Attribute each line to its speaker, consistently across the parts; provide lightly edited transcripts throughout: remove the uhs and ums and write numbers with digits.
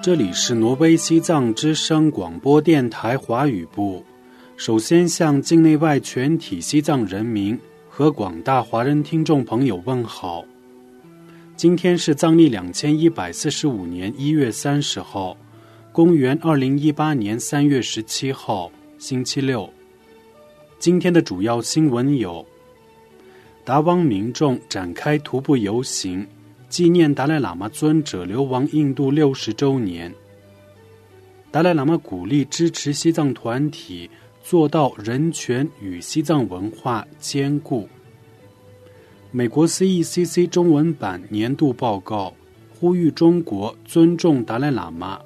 Speaker 1: 这里是挪威西藏之声广播电台华语部。首先向境内外全体西藏人民和广大华人听众朋友问好。今天是藏历2145年1月30号，公元2018年3月17号，星期六。今天的主要新闻有：达汪民众展开徒步游行，纪念达赖喇嘛尊者流亡印度60周年。达赖喇嘛鼓励支持西藏团体做到人权与西藏文化兼顾。美国 CECC 中文版年度报告呼吁中国尊重达赖喇嘛。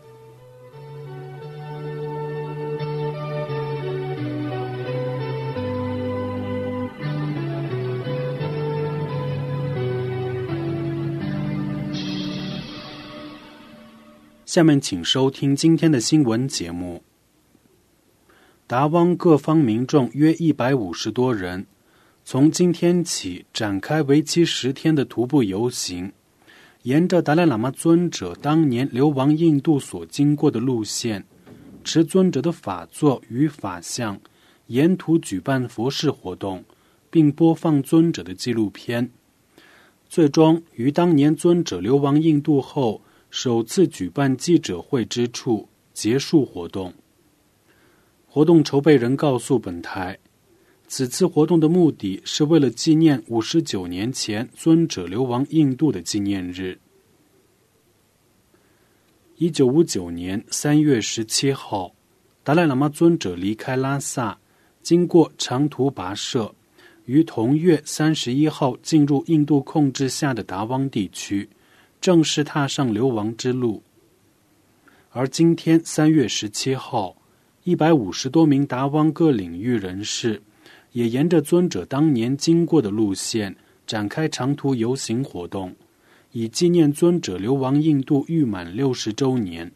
Speaker 1: 下面请收听今天的新闻节目。达汪各方民众约150多人，从今天起展开为期10天的徒步游行，沿着达赖喇嘛尊者当年流亡印度所经过的路线，持尊者的法座与法像，沿途举办佛事活动，并播放尊者的纪录片。最终于当年尊者流亡印度后首次举办记者会之处结束活动。活动筹备人告诉本台，此次活动的目的是为了纪念59年前尊者流亡印度的纪念日。1959年3月17号，达赖喇嘛尊者离开拉萨，经过长途跋涉，于同月31号进入印度控制下的达汪地区，正式踏上流亡之路。而今天3月17号，150多名达汪各领域人士也沿着尊者当年经过的路线展开长途游行活动，以纪念尊者流亡印度逾满60周年。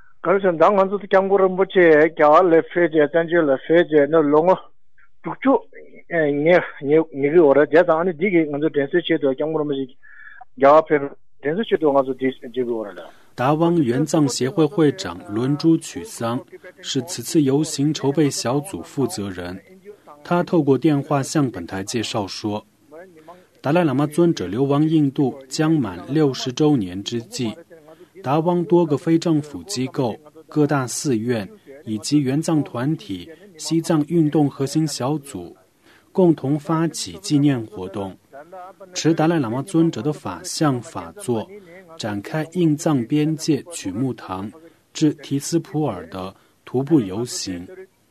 Speaker 1: 达汪援藏协会会长伦珠曲桑是此次游行筹备小组负责人。他透过电话向本台介绍说，达赖喇嘛尊者流亡印度将满60周年之际，达汪多个非政府机构、各大寺院以及援藏团体、西藏运动核心小组共同发起纪念活动，持达赖喇嘛尊者的法像法座，展开印藏边界曲木堂至提斯普尔的徒步游行。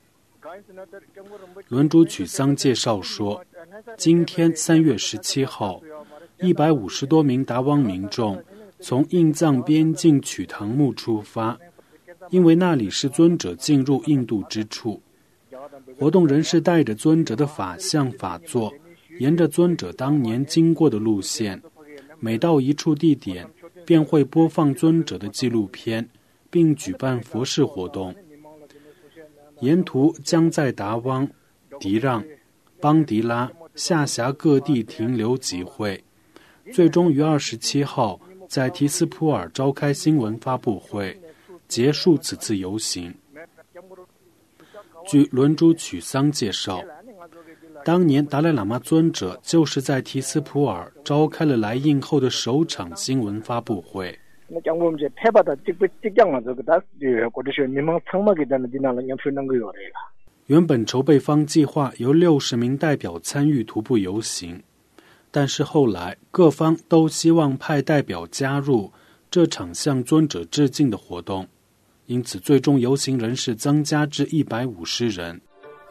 Speaker 1: 伦珠曲桑介绍说，今天3月17号，150多名达汪民众从印藏边境曲塘木出发，因为那里是尊者进入印度之处。活动人士带着尊者的法像法座，沿着尊者当年经过的路线，每到一处地点便会播放尊者的纪录片，并举办佛事活动。沿途将在达汪、迪让、邦迪拉、下辖各地停留集会，最终于27号在提斯普尔召开新闻发布会，结束此次游行。据伦珠曲桑介绍，当年达赖喇嘛尊者就是在提斯普尔召开了来印后的首场新闻发布会。原本筹备方计划由60名代表参与徒步游行，但是后来各方都希望派代表加入这场向尊者致敬的活动，因此最终游行人士增加至150人。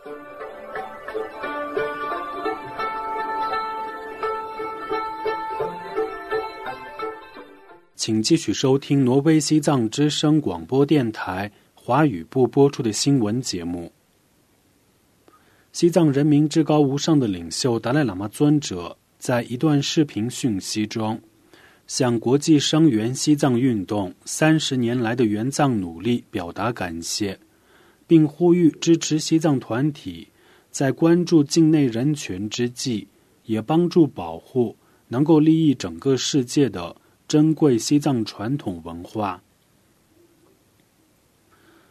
Speaker 1: 请继续收听挪威西藏之声广播电台华语部播出的新闻节目。西藏人民至高无上的领袖达赖喇嘛尊者在一段视频讯息中，向国际声援西藏运动30年来的援藏努力表达感谢，并呼吁支持西藏团体在关注境内人权之际，也帮助保护能够利益整个世界的珍贵西藏传统文化。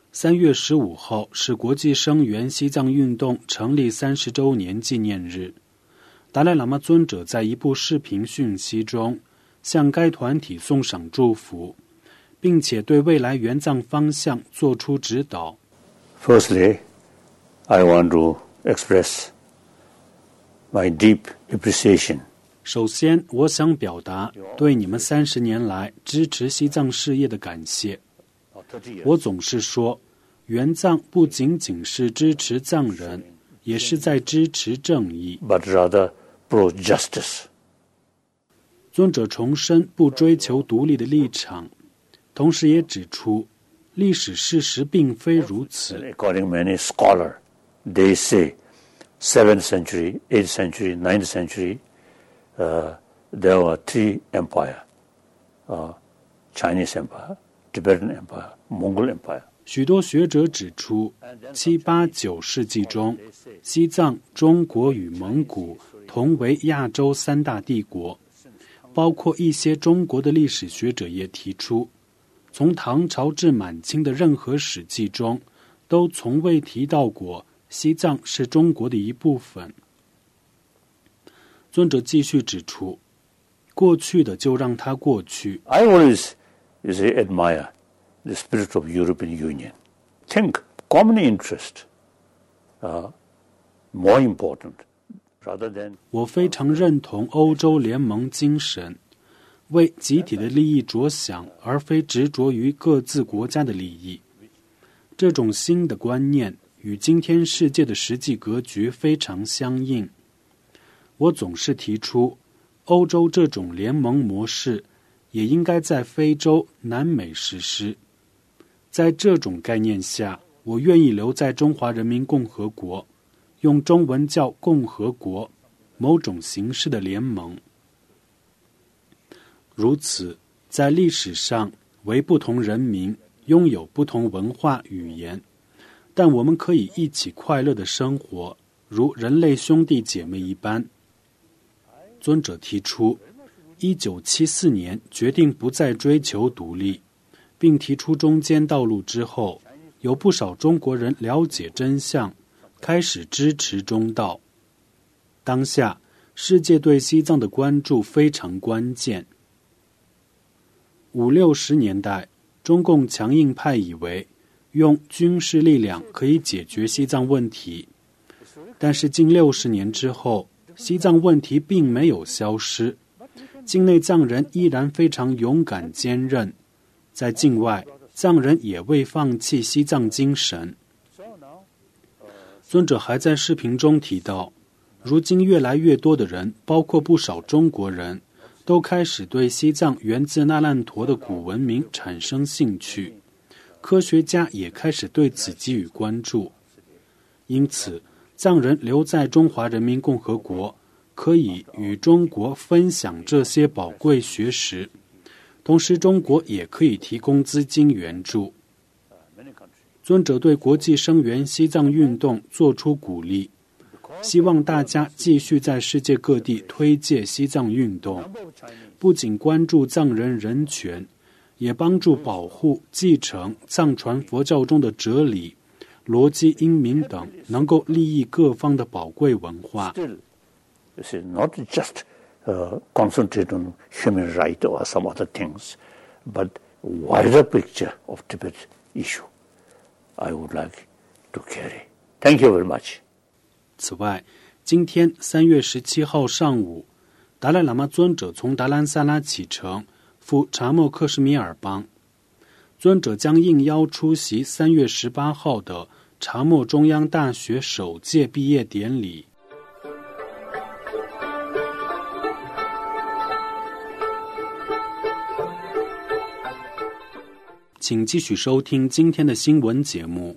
Speaker 1: 3月15号是国际声援西藏运动成立30周年纪念日。达赖喇嘛尊者在一部视频讯息中向该团体送上祝福，并且对未来援藏方向作出指导。
Speaker 2: Firstly, I want to express my deep appreciation.
Speaker 1: 首先，我想表达对你们30年来支持西藏事业的感谢。我总是说，援藏不仅仅是支持藏人，也是在支持正义。
Speaker 2: But rather pro-justice.
Speaker 1: 尊者重申不追求独立的立场，同时也指出，历史事实并非如此。
Speaker 2: According to many scholars, they say 7th century, 8th century, 9th century, there were 3 empires, Chinese Empire, Tibetan Empire, Mongol Empire.
Speaker 1: 许多学者指出，7、8、9世纪中，西藏、中国与蒙古同为亚洲3大帝国。包括一些中国的历史学者也提出，从唐朝至满清的任何史记中，都从未提到过西藏是中国的一部分。尊者继续指出，过去的就让它过去。
Speaker 2: I always admire the spirit of European Union. Think common interest, more important.
Speaker 1: 我非常认同欧洲联盟精神，为集体的利益着想，而非执着于各自国家的利益。这种新的观念与今天世界的实际格局非常相应。我总是提出，欧洲这种联盟模式也应该在非洲、南美实施。在这种概念下，我愿意留在中华人民共和国，用中文叫共和国，某种形式的联盟。如此，在历史上为不同人民拥有不同文化语言，但我们可以一起快乐的生活，如人类兄弟姐妹一般。尊者提出，1974年决定不再追求独立，并提出中间道路之后，有不少中国人了解真相，开始支持中道。当下，世界对西藏的关注非常关键。50、60年代，中共强硬派以为用军事力量可以解决西藏问题，但是近60年之后，西藏问题并没有消失，境内藏人依然非常勇敢坚韧，在境外，藏人也未放弃西藏精神。尊者还在视频中提到，如今越来越多的人，包括不少中国人，都开始对西藏源自那烂陀的古文明产生兴趣，科学家也开始对此给予关注。因此，藏人留在中华人民共和国，可以与中国分享这些宝贵学识，同时中国也可以提供资金援助。尊者对国际声援西藏运动作出鼓励，希望大家继续在世界各地推介西藏运动，不仅关注藏人人权，也帮助保护、继承藏传佛教中的哲理、逻辑、英明等能够利益各方的宝贵文化。
Speaker 2: This is not just concentrate on human right or some other things, but wider picture of Tibet issue I would like to carry. Thank you very much.
Speaker 1: 此外，今天3月17号上午，达赖喇嘛尊者从达兰萨拉启程，赴查谟克什米尔邦。尊者将应邀出席3月18号的查谟中央大学首届毕业典礼。请继续收听今天的新闻节目。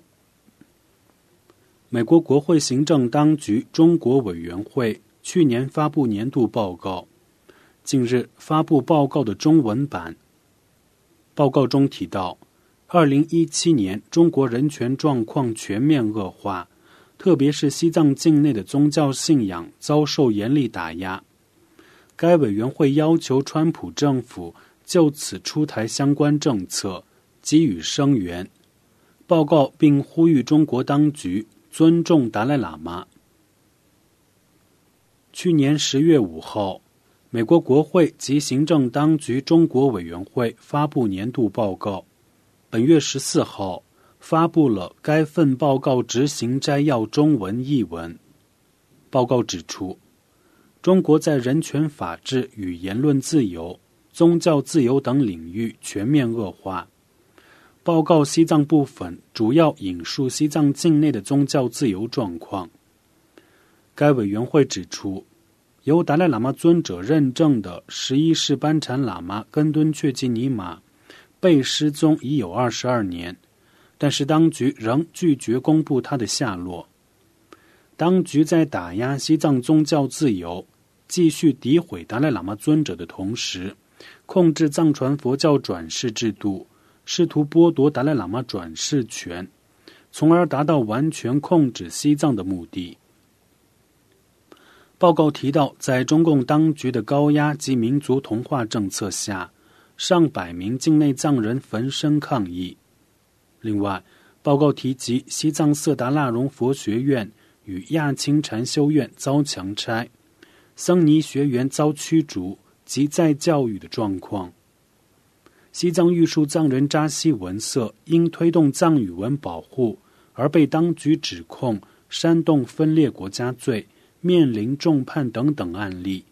Speaker 1: 美国国会行政当局中国委员会去年发布年度报告，近日发布报告的中文版。报告中提到，2017年中国人权状况全面恶化，特别是西藏境内的宗教信仰遭受严厉打压。该委员会要求川普政府就此出台相关政策，给予声援。 报告并呼吁中国当局尊重达赖喇嘛。去年10月5号，美国国会及行政当局中国委员会发布年度报告，本月14号发布了该份报告执行摘要中文译文。报告指出，中国在人权、法治与言论自由、宗教自由等领域全面恶化。报告西藏部分主要引述西藏境内的宗教自由状况。该委员会指出，由达赖喇嘛尊者认证的11世班禅喇嘛根敦确济尼玛被失踪已有22年，但是当局仍拒绝公布他的下落。当局在打压西藏宗教自由、继续诋毁达赖喇嘛尊者的同时，控制藏传佛教转世制度，试图剥夺达赖喇嘛转世权，从而达到完全控制西藏的目的。报告提到，在中共当局的高压及民族同化政策下，上百名境内藏人焚身抗议。另外，报告提及西藏色达腊荣佛学院与亚青禅修院遭强拆，僧尼学员遭驱逐及再教育的状况。西藏玉树藏人扎西文色因推动藏语文保护而被当局指控煽动分裂国家罪，面临重判等等案例。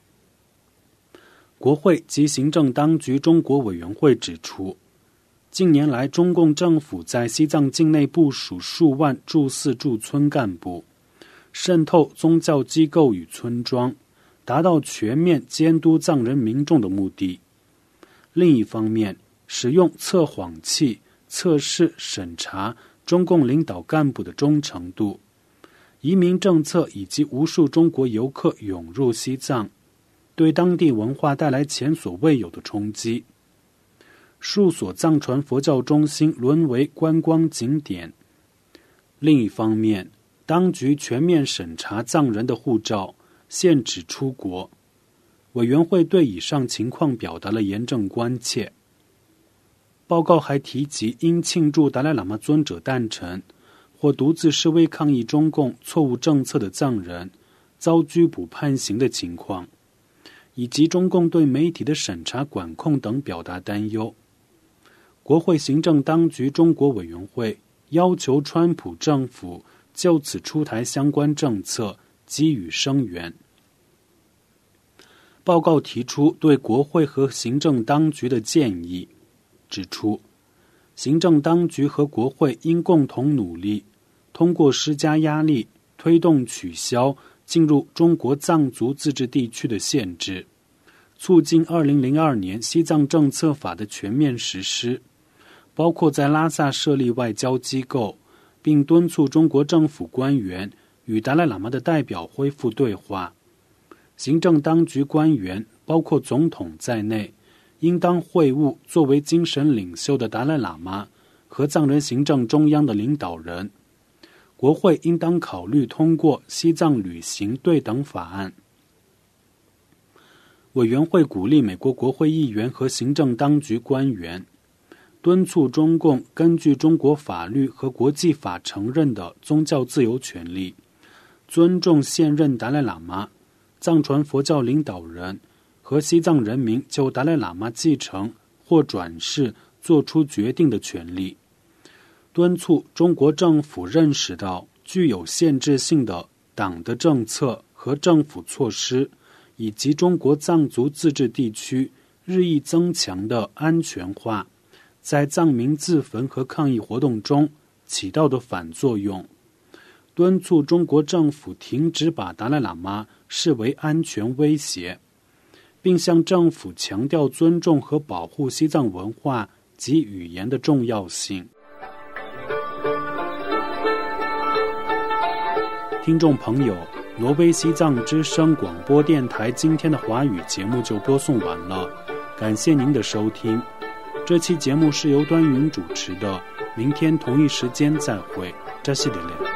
Speaker 1: 国会及行政当局中国委员会指出，近年来中共政府在西藏境内部署数万驻寺驻村干部，渗透宗教机构与村庄，达到全面监督藏人民众的目的。另一方面，使用测谎器测试审查中共领导干部的忠诚度。移民政策以及无数中国游客涌入西藏，对当地文化带来前所未有的冲击。数所藏传佛教中心沦为观光景点。另一方面，当局全面审查藏人的护照，限制出国。委员会对以上情况表达了严正关切。报告还提及因庆祝达赖喇嘛尊者诞辰或独自示威抗议中共错误政策的藏人遭拘捕判刑的情况，以及中共对媒体的审查管控等表达担忧。国会行政当局中国委员会要求川普政府就此出台相关政策，给予声援。报告提出对国会和行政当局的建议，指出行政当局和国会应共同努力，通过施加压力，推动取消进入中国藏族自治地区的限制，促进2002年西藏政策法的全面实施，包括在拉萨设立外交机构，并敦促中国政府官员与达赖喇嘛的代表恢复对话。行政当局官员，包括总统在内，应当会晤作为精神领袖的达赖喇嘛和藏人行政中央的领导人。国会应当考虑通过西藏旅行对等法案。委员会鼓励美国国会议员和行政当局官员，敦促中共根据中国法律和国际法承认的宗教自由权利，尊重现任达赖喇嘛、藏传佛教领导人和西藏人民就达赖喇嘛继承或转世做出决定的权利，敦促中国政府认识到具有限制性的党的政策和政府措施，以及中国藏族自治地区日益增强的安全化在藏民自焚和抗议活动中起到的反作用，敦促中国政府停止把达赖喇嘛视为安全威胁，并向政府强调尊重和保护西藏文化及语言的重要性。听众朋友，挪威西藏之声广播电台今天的华语节目就播送完了，感谢您的收听。这期节目是由端云主持的，明天同一时间再会，扎西德勒。